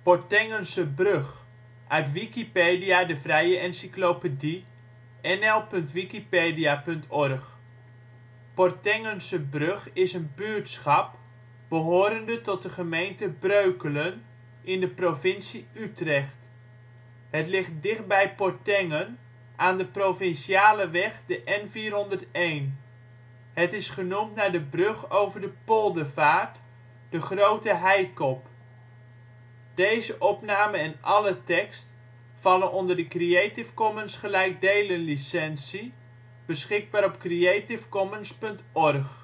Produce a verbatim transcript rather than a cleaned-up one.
Portengense Brug, uit Wikipedia, de vrije encyclopedie. N L punt wikipedia punt org. Portengense is een buurtschap behorende tot de gemeente Breukelen in de provincie Utrecht. Het ligt dichtbij Portengen aan de provinciale weg de N vierhonderdéén. Het is genoemd naar de brug over de Poldervaart, de Grote Heicop. Deze opname en alle tekst vallen onder de Creative Commons gelijkdelen licentie. Beschikbaar op creativecommons punt org